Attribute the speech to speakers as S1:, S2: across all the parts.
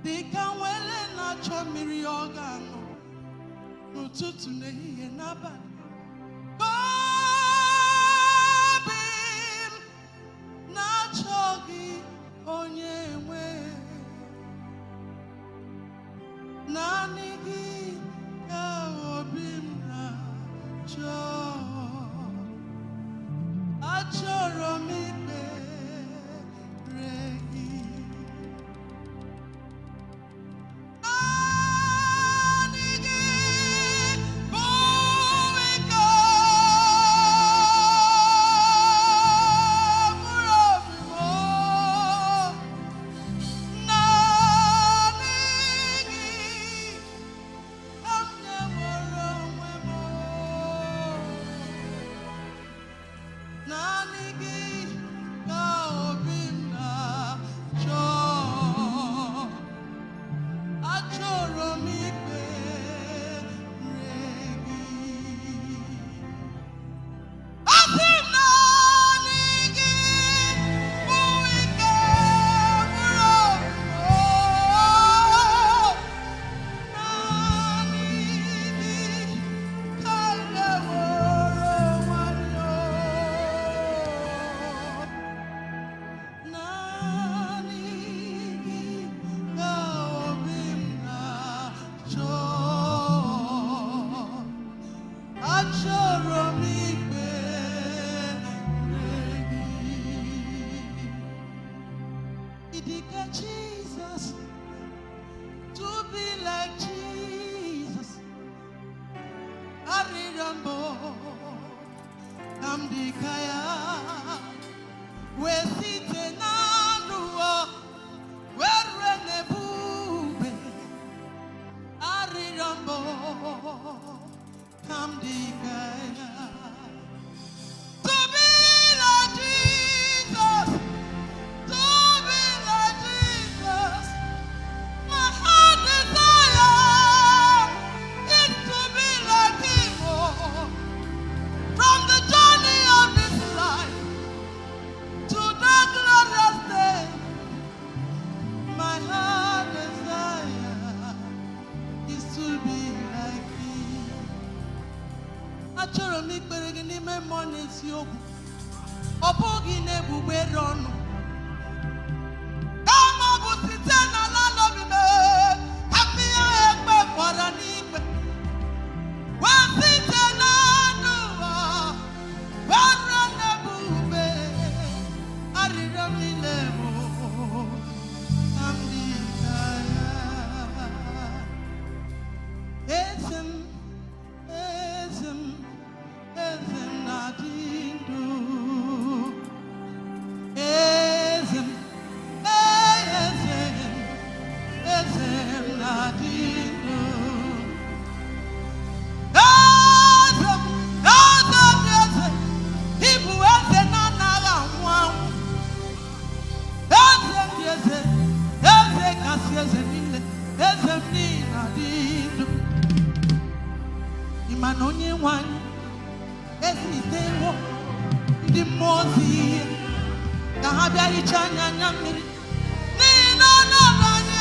S1: Dika wele na chomiri ogano n'ụtụtụ n'ehihie n'abalị. Obi m na-achọ gị onye nwe, naanị gị ka obi m na-achọ. Achọrọ m ikpere gị. Jesus, to be like Jesus, Arirambo, Namdikaya, where sitting on where Renebube, Arirambo, Namdikaya. Achọrọ m ikpere gị n'ime mmụọ na eziokwu, ọ bụghị n'egbugbere ọnụ. Kama ọ bụ site n'ala n'obi m, ka mmiri ekpe kwara n'ikpe. Wee site n'anụ ụwa, wee ruo n'ebube, arịrịọ m niile bụ ka m dị ka ya. Eze m, eze m, eze m na-adị ndụ. Eze m, eze m, eze m na-adị ndụ. Eze m, eze, ị bụ eze na-anaghị anwụ anwụ. Eze m dị eze, eze kasị eze niile, eze m niile na-adị ndụ. Ị ma na onye nwe anyị ezitewo ndị mmụọ ozi ka ha bịa hichaa anya mmiri n'ihi na ọ nọrọ anyị.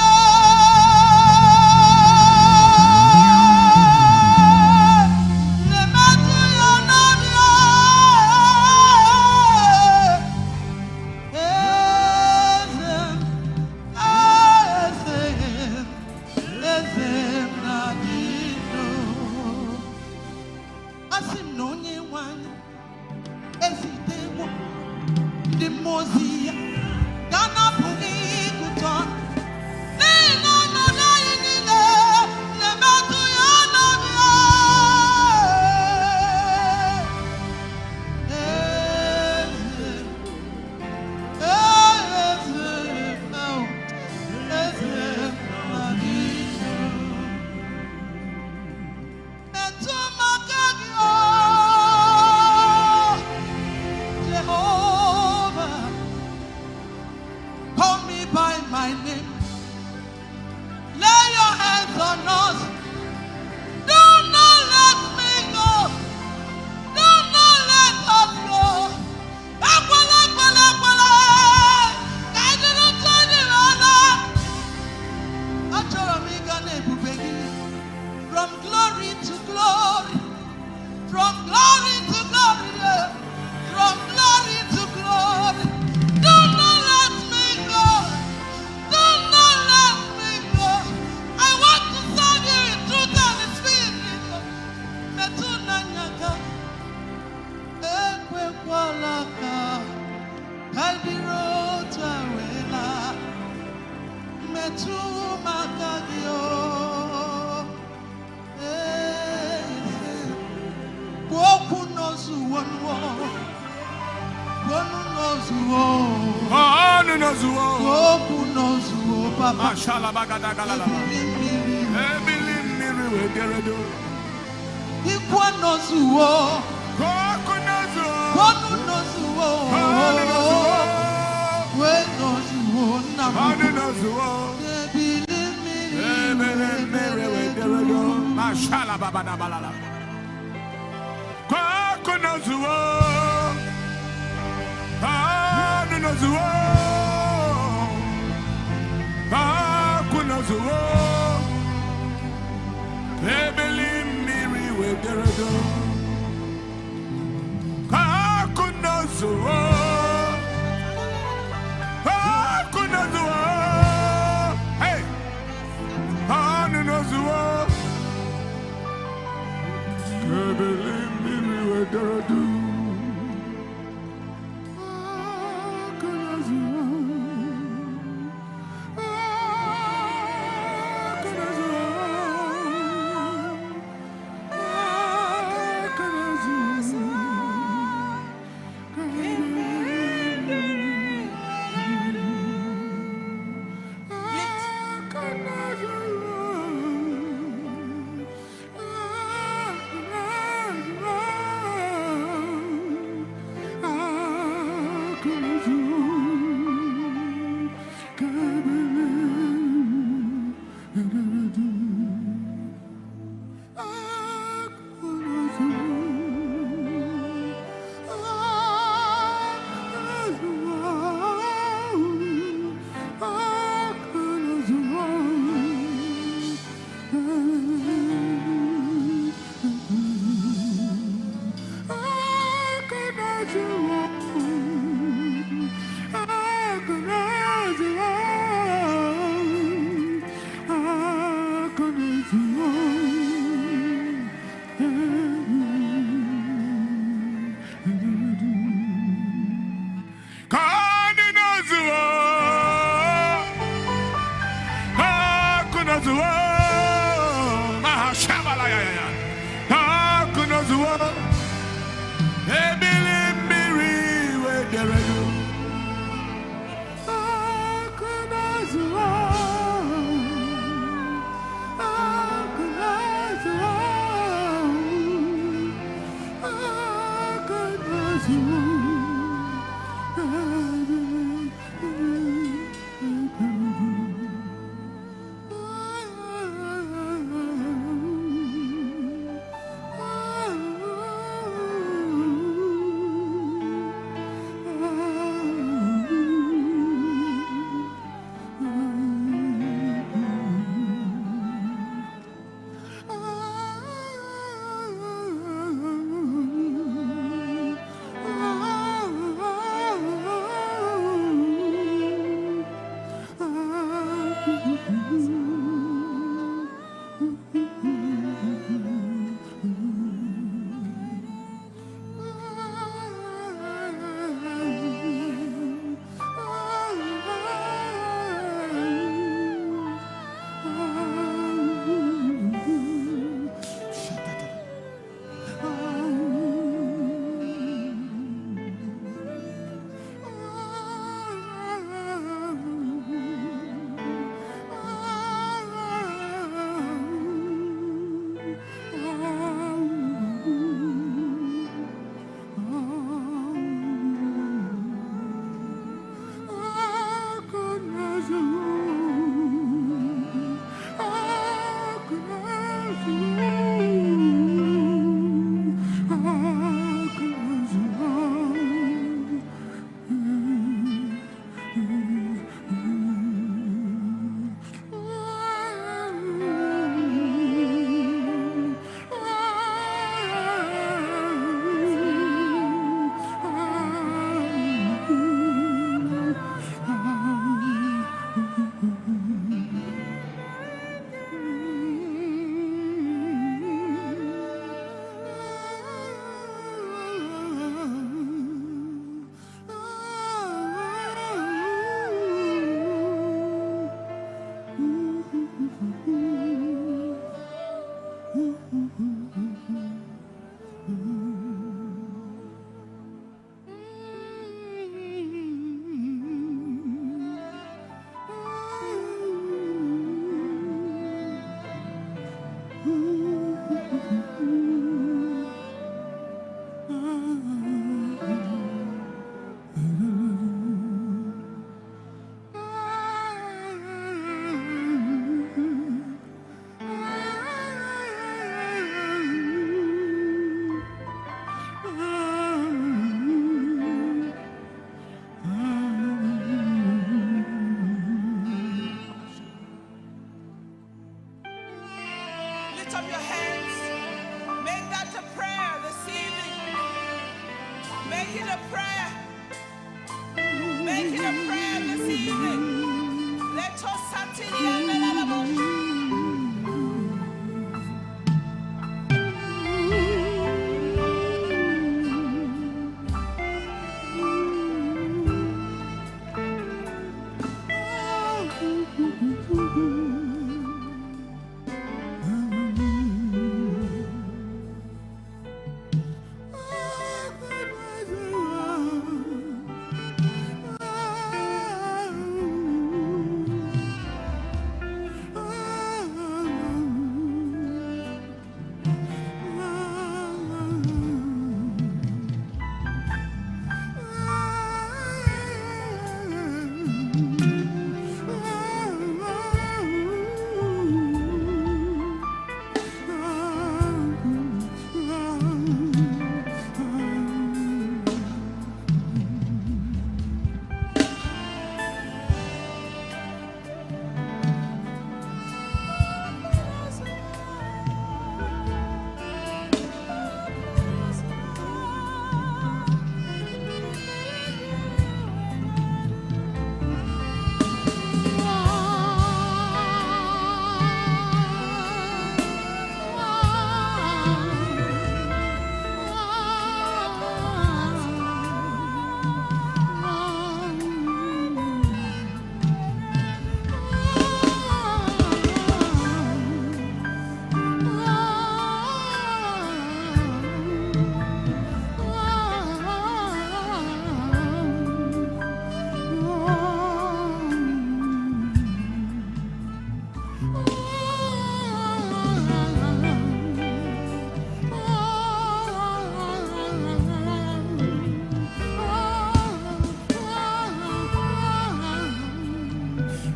S1: Na-emetụ ya n'obi. Eze m, eze m na-adị ndụ. Asị m na onye nwe anyị ezitewo ndị mmụọ ozi ya ka a na-apụghị ịgụta ọnụ. N'ihi na ọnọdụ anyị niile na-emetụ ya n'obi. Metụ m aka gị, Jehovah, call me by my name. Lay your hands on us. Do not let me go. Do not let us go. Akwala, akwala, akwala. Ka anyị dịrị otu onye ọla.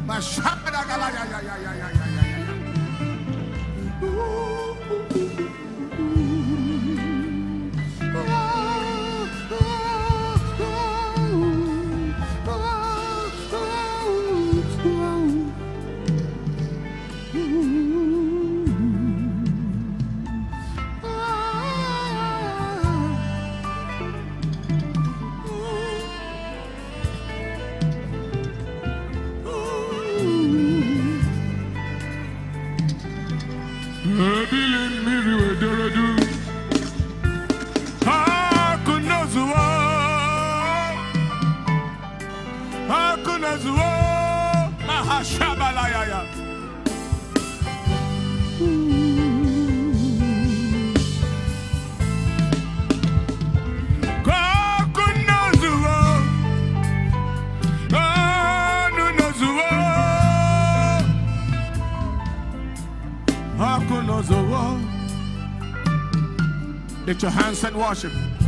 S2: Lift your hands and worship.